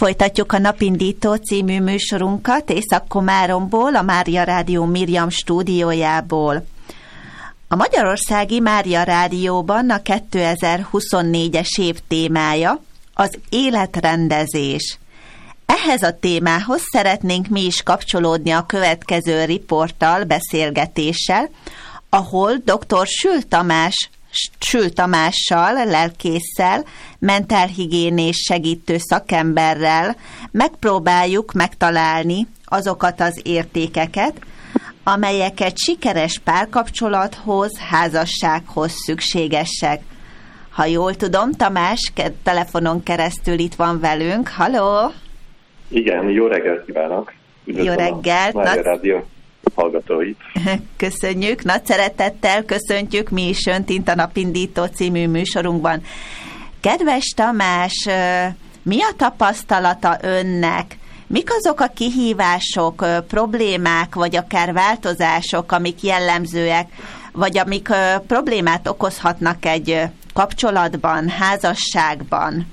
Folytatjuk a Napindító című műsorunkat Észak-Komáromból, a Mária Rádió Miriam stúdiójából. A Magyarországi Mária Rádióban a 2024-es év témája az életrendezés. Ehhez a témához szeretnénk mi is kapcsolódni a következő riporttal, beszélgetéssel, ahol dr. Sül Tamással, lelkésszel, mentálhigiénés segítő szakemberrel megpróbáljuk megtalálni azokat az értékeket, amelyeket sikeres párkapcsolathoz, házassághoz szükségesek. Ha jól tudom, Tamás telefonon keresztül itt van velünk. Halló! Igen, jó reggelt kívánok! Üdvözlöm jó reggelt! Mária Rádió hallgatóit! Köszönjük, nagy szeretettel köszöntjük mi is Önt itt a Napindító című műsorunkban. Kedves Tamás, mi a tapasztalata Önnek? Mik azok a kihívások, problémák, vagy akár változások, amik jellemzőek, vagy amik problémát okozhatnak egy kapcsolatban, házasságban?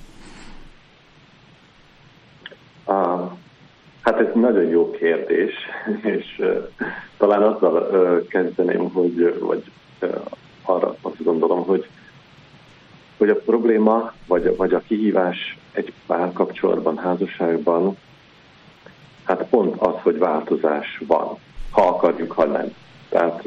Hát ez nagyon jó kérdés, és talán azzal kezdeném, arra azt gondolom, hogy a probléma, vagy a kihívás egy párkapcsolatban, házasságban, hát pont az, hogy változás van, ha akarjuk, ha nem. Tehát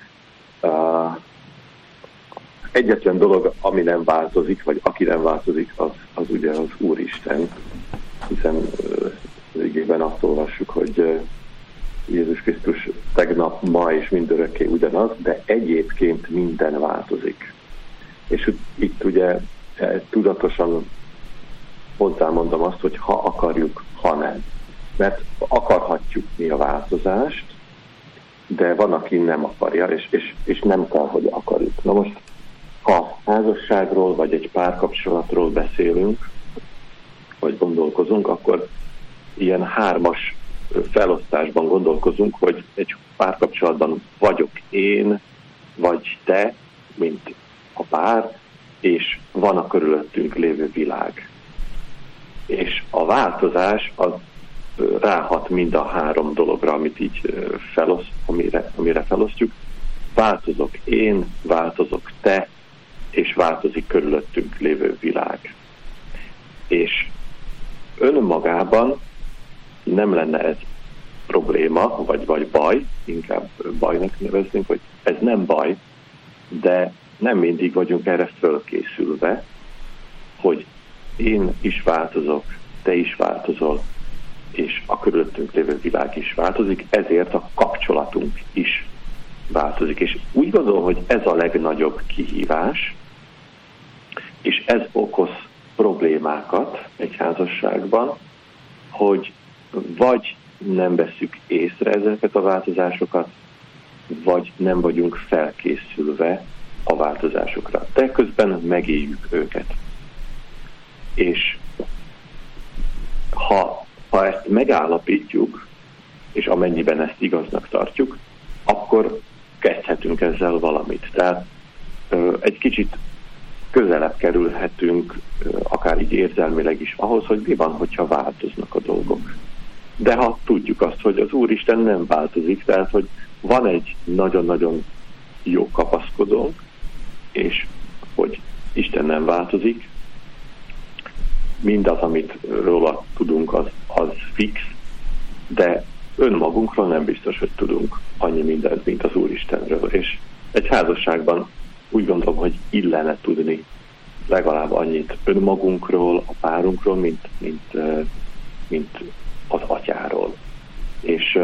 egyetlen dolog, ami nem változik, vagy aki nem változik, az ugye az Úristen, hiszen igében azt olvassuk, hogy Jézus Krisztus tegnap, ma és mindörökké ugyanaz, de egyébként minden változik. És itt ugye tudatosan hozzámondom azt, hogy ha akarjuk, ha nem. Mert akarhatjuk mi a változást, de van, aki nem akarja, és nem kell, hogy akarjuk. Na most, ha házasságról vagy egy párkapcsolatról beszélünk, vagy gondolkozunk, akkor ilyen 3-as felosztásban gondolkozunk, hogy egy párkapcsolatban vagyok én, vagy te, mint a pár, és van a körülöttünk lévő világ. És a változás az ráhat mind a 3 dologra, amit így amire felosztjuk. Változok én, változok te, és változik körülöttünk lévő világ. És önmagában nem lenne ez probléma, vagy baj, inkább bajnak neveznünk, hogy ez nem baj, de nem mindig vagyunk erre fölkészülve, hogy én is változok, te is változol, és a körülöttünk lévő világ is változik, ezért a kapcsolatunk is változik. És úgy gondolom, hogy ez a legnagyobb kihívás, és ez okoz problémákat egy házasságban, hogy vagy nem vesszük észre ezeket a változásokat, vagy nem vagyunk felkészülve a változásokra. De közben megéljük őket. És ha ezt megállapítjuk, és amennyiben ezt igaznak tartjuk, akkor kezdhetünk ezzel valamit. Tehát egy kicsit közelebb kerülhetünk, akár így érzelmileg is ahhoz, hogy mi van, hogyha változnak a dolgok. De ha tudjuk azt, hogy az Úristen nem változik, tehát hogy van egy nagyon-nagyon jó kapaszkodónk, és hogy Isten nem változik, mindaz, amit róla tudunk, az fix, de önmagunkról nem biztos, hogy tudunk annyi mindent, mint az Úristenről. És egy házasságban úgy gondolom, hogy illene tudni legalább annyit önmagunkról, a párunkról, mint az atyáról. És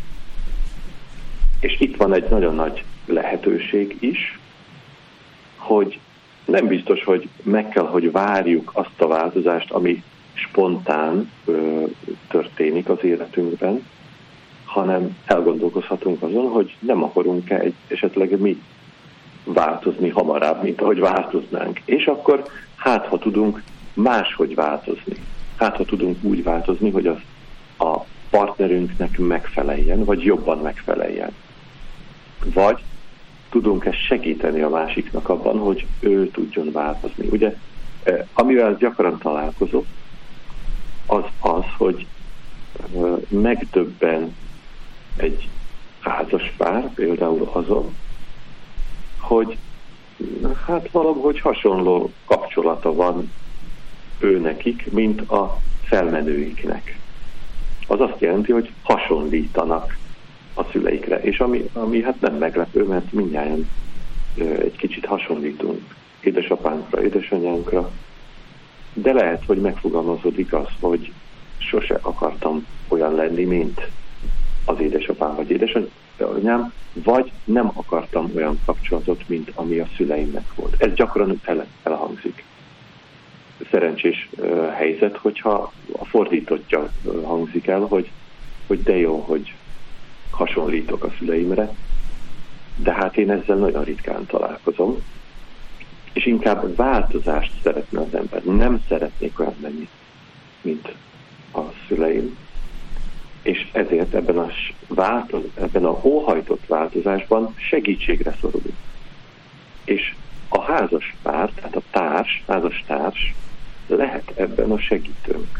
itt van egy nagyon nagy lehetőség is, hogy nem biztos, hogy meg kell, hogy várjuk azt a változást, ami spontán történik az életünkben, hanem elgondolkozhatunk azon, hogy nem akarunk-e esetleg mi változni hamarabb, mint ahogy változnánk. És akkor ha tudunk máshogy változni. Ha tudunk úgy változni, hogy az a partnerünknek megfeleljen, vagy jobban megfeleljen. Vagy tudunk-e segíteni a másiknak abban, hogy ő tudjon változni. Ugye, amivel gyakran találkozok, az, hogy megdöbben egy házas pár, például azon, hogy hát valahogy hasonló kapcsolata van ő nekik, mint a felmenőiknek. Az azt jelenti, hogy hasonlítanak a szüleikre, és ami hát nem meglepő, mert mindnyájan egy kicsit hasonlítunk édesapánkra, édesanyánkra, de lehet, hogy megfogalmazódik az, hogy sose akartam olyan lenni, mint az édesapám vagy édesanyám, vagy nem akartam olyan kapcsolatot, mint ami a szüleimnek volt. Ez gyakran elhangzik. Szerencsés helyzet, hogyha a fordítottja hangzik el, hogy de jó, hogy hasonlítok a szüleimre, de hát én ezzel nagyon ritkán találkozom, és inkább változást szeretne az ember. Nem szeretnék olyan lenni, mint a szüleim, és ezért ebben a óhajtott változásban segítségre szorulunk. És a házas pár, tehát a házastárs lehet ebben a segítőnk.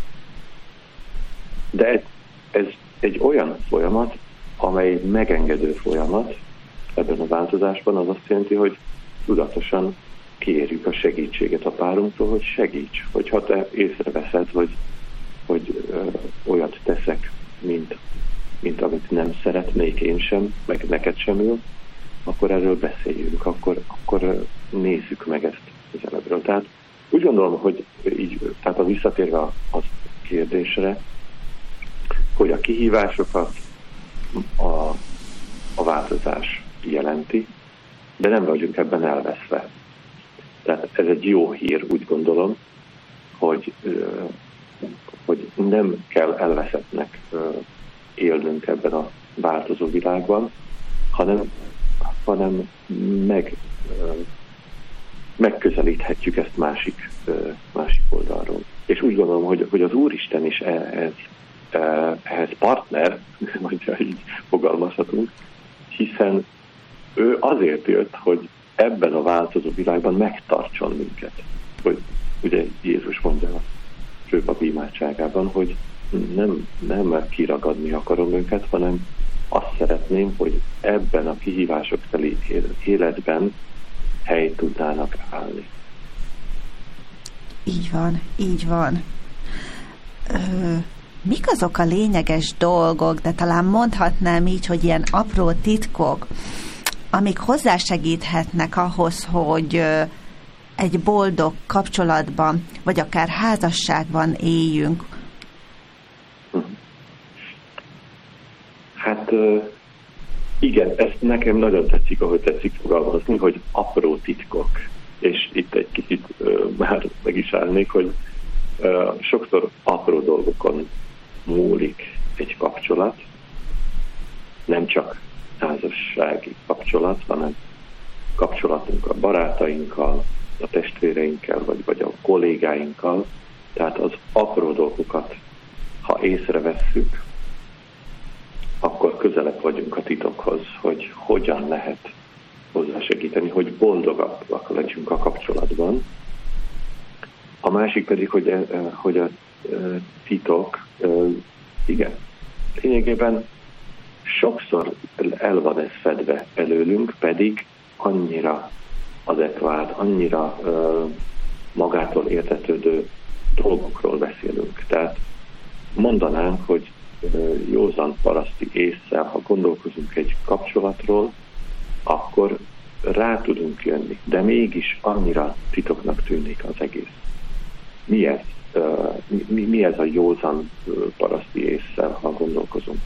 De ez egy olyan folyamat, amely megengedő folyamat ebben a változásban, az azt jelenti, hogy tudatosan kérjük a segítséget a párunktól, hogy segíts, hogyha te észreveszed, hogy olyat teszek, mint amit nem szeretnék én sem, meg neked sem jó, akkor erről beszéljünk, akkor nézzük meg ezt közelebbről. Tehát úgy gondolom, hogy így, tehát a visszatérve a kérdésre, hogy a kihívásokat a változás jelenti, de nem vagyunk ebben elveszve. Tehát ez egy jó hír, úgy gondolom, hogy nem kell elveszettnek élnünk ebben a változó világban, hanem megközelíthetjük ezt másik oldalról. És úgy gondolom, hogy az Úristen is ehhez partner, hogyha így fogalmazhatunk, hiszen ő azért jött, hogy ebben a változó világban megtartson minket. Hogy ugye Jézus mondja a főpap imádságában, hogy nem kiragadni akarom őket, hanem azt szeretném, hogy ebben a kihívások teli életben helyt tudnának állni. Így van. Mik azok a lényeges dolgok, de talán mondhatnám így, hogy ilyen apró titkok, amik hozzásegíthetnek ahhoz, hogy egy boldog kapcsolatban, vagy akár házasságban éljünk? Hát igen, ezt nekem nagyon tetszik, ahogy tetszik fogalmazni, hogy apró titkok. És itt egy kicsit már meg is állnék, hogy sokszor apró dolgokon múlik egy kapcsolat, nem csak házassági kapcsolat, hanem kapcsolatunk a barátainkkal, a testvéreinkkel, vagy a kollégáinkkal. Tehát az apró dolgokat, ha észrevesszük, akkor közelebb vagyunk a titokhoz, hogy hogyan lehet hozzásegíteni, hogy boldogabbak legyünk a kapcsolatban. A másik pedig, hogy a titok, igen, lényegében sokszor el van ez fedve előlünk, pedig annyira adekvát, annyira magától értetődő dolgokról beszélünk. Tehát mondanánk, hogy józan paraszti ésszel, ha gondolkozunk egy kapcsolatról, akkor rá tudunk jönni, de mégis annyira titoknak tűnik az egész. Mi ez a józan paraszti ésszel, ha gondolkozunk?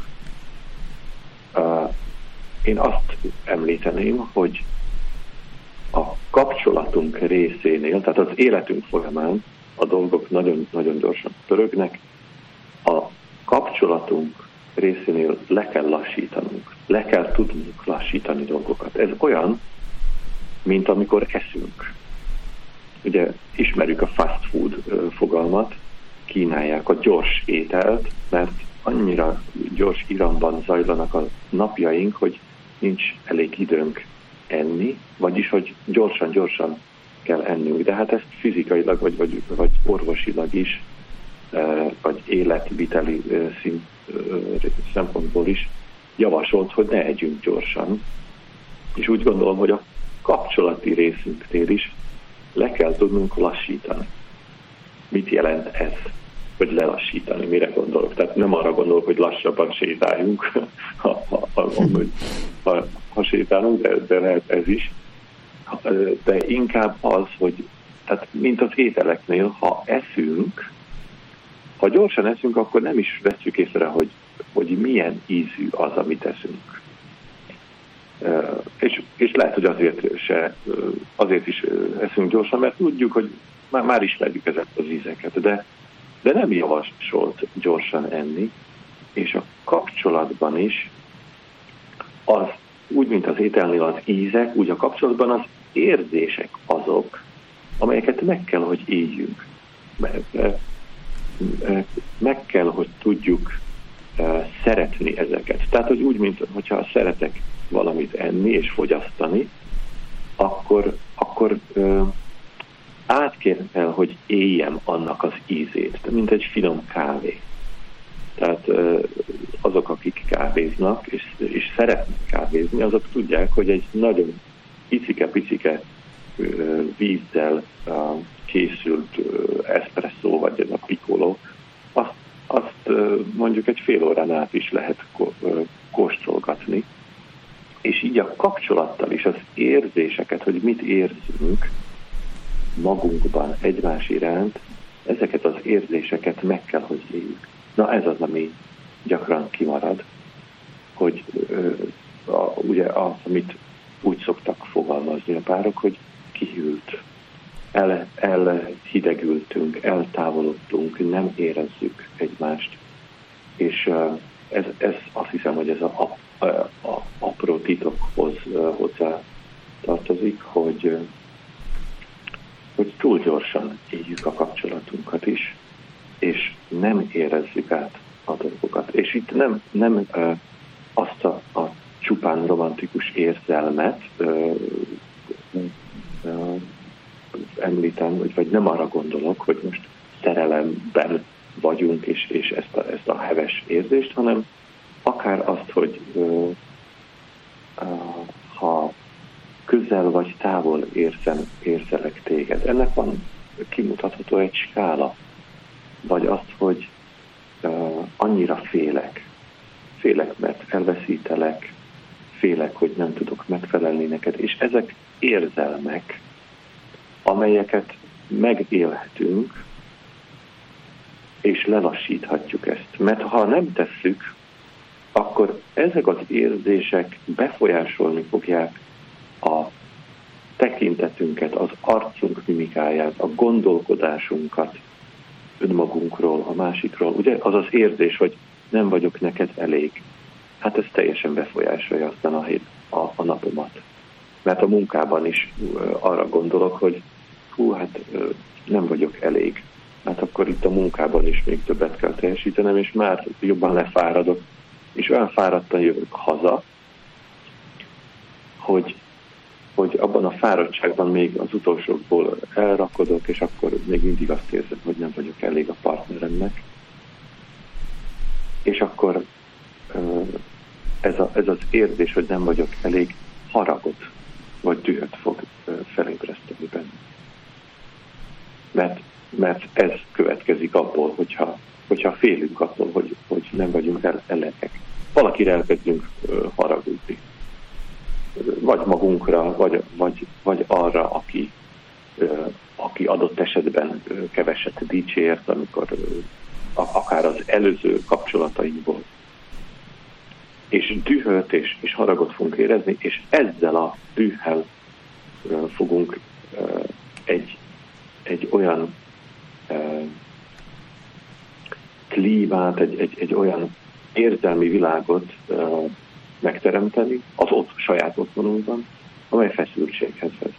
Én azt említeném, hogy a kapcsolatunk részénél, tehát az életünk folyamán a dolgok nagyon gyorsan pörögnek, a kapcsolatunk részénél le kell lassítanunk, le kell tudnunk lassítani dolgokat. Ez olyan, mint amikor eszünk. Ugye ismerjük a fast food fogalmat, kínálják a gyors ételt, mert annyira gyors iramban zajlanak a napjaink, hogy nincs elég időnk enni, vagyis, hogy gyorsan kell ennünk. De hát ezt fizikailag vagy orvosilag is vagy életviteli szempontból is javasolt, hogy ne együnk gyorsan. És úgy gondolom, hogy a kapcsolati részünknél is le kell tudnunk lassítani. Mit jelent ez? Hogy lelassítani, mire gondolok? Tehát nem arra gondolok, hogy lassabban sétáljunk, ha sétálunk, de lehet ez is. De inkább az, hogy tehát mint az ételeknél, ha eszünk, ha gyorsan eszünk, akkor nem is vesszük észre, hogy milyen ízű az, amit eszünk. És lehet, hogy azért is eszünk gyorsan, mert tudjuk, hogy már ismerjük ezeket az ízeket, de nem javasolt gyorsan enni, és a kapcsolatban is az, úgy, mint az ételnél az ízek, úgy a kapcsolatban az érzések azok, amelyeket meg kell, hogy éljünk. Meg kell, hogy tudjuk szeretni ezeket. Tehát, hogy úgy, mint hogyha szeretek valamit enni és fogyasztani, akkor át kell, hogy éljem annak az ízét, mint egy finom kávé. Tehát azok, akik kávéznak, és szeretnek kávézni, azok tudják, hogy egy nagyon picike vízzel készült espresszó, vagy ez a piccolo, azt mondjuk egy fél órán át is lehet kóstolgatni. És így a kapcsolattal is az érzéseket, hogy mit érzünk magunkban egymás iránt, ezeket az érzéseket meg kell, hogy éljük. Na ez az, ami gyakran kimarad, hogy ugye az, amit úgy szoktak fogalmazni a párok, hogy kihűlt, elhidegültünk, eltávolodtunk, nem érezzük egymást. És ez azt hiszem, hogy ez a apró titokhoz hozzá tartozik, hogy túl gyorsan éljük a kapcsolatunkat is, és nem érezzük át a dolgokat. És itt nem azt a csupán romantikus érzelmet említem, vagy nem arra gondolok, hogy most szerelemben vagyunk, és ezt a heves érzést, hanem akár azt, hogy ha közel vagy távol érzelek téged. Ennek van kimutatható egy skála. Vagy azt, hogy annyira félek, mert elveszítelek, félek, hogy nem tudok megfelelni neked. És ezek érzelmek, amelyeket megélhetünk, és lelassíthatjuk ezt. Mert ha nem tesszük, akkor ezek az érzések befolyásolni fogják a tekintetünket, az arcunk mimikáját, a gondolkodásunkat önmagunkról, a másikról. Ugye az az érzés, hogy nem vagyok neked elég. Hát ez teljesen befolyásolja aztán a napomat. Mert a munkában is arra gondolok, hogy nem vagyok elég. Hát akkor itt a munkában is még többet kell teljesítenem, és már jobban lefáradok. És olyan fáradtan jövök haza, hogy abban a fáradtságban még az utolsókból elrakodok, és akkor még mindig azt érzem, hogy nem vagyok elég a partneremnek. És akkor ez az érzés, hogy nem vagyok elég, haragot vagy dühöt fog felébreszteni benne. Mert ez következik abból, hogyha félünk attól, hogy nem vagyunk elegek. Valakire elkezdünk haragudni. Vagy magunkra, vagy arra, aki adott esetben keveset dicsért, amikor akár az előző kapcsolatainkból. És dühöt és haragot fogunk érezni, és ezzel a dühel fogunk egy olyan klímát, egy olyan érzelmi világot megteremteni az saját otthonunkban, amely feszültséghez vezet.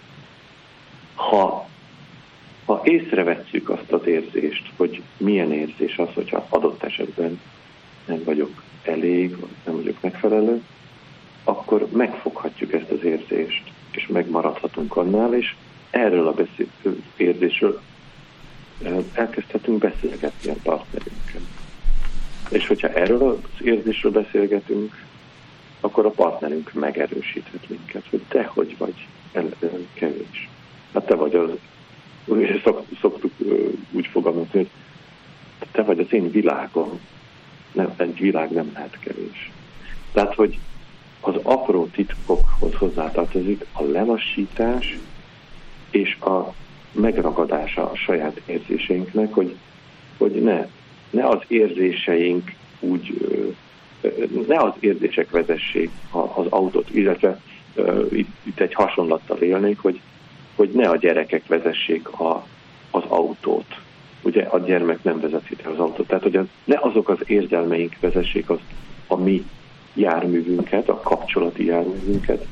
Ha észrevesszük azt az érzést, hogy milyen érzés az, hogyha adott esetben nem vagyok elég, vagy nem vagyok megfelelő, akkor megfoghatjuk ezt az érzést, és megmaradhatunk annál, és erről a érzésről elkezdhetünk beszélgetni a partnerünkkel. És hogyha erről az érzésről beszélgetünk, akkor a partnerünk megerősíthet minket, hogy te hogy vagy kevés. Hát te vagy az, szoktuk úgy fogalmazni, hogy te vagy az én világom, egy világ nem lehet kevés. Tehát, hogy az apró titkokhoz hozzátartozik a lelassítás és a megragadása a saját érzéseinknek, hogy ne az érzéseink úgy, ne az érzések vezessék az autót, illetve itt egy hasonlattal élnék, hogy ne a gyerekek vezessék az autót. Ugye a gyermek nem vezeti az autót. Tehát, hogy ne azok az érzelmeink vezessék a mi járművünket, a kapcsolati járművünket,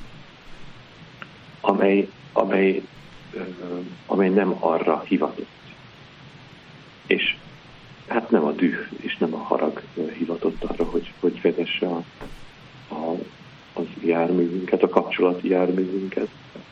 amely nem arra hivatott. És hát nem a düh és nem a harag hivatott arra, hogy vezesse az járművünket, a kapcsolati járművünket,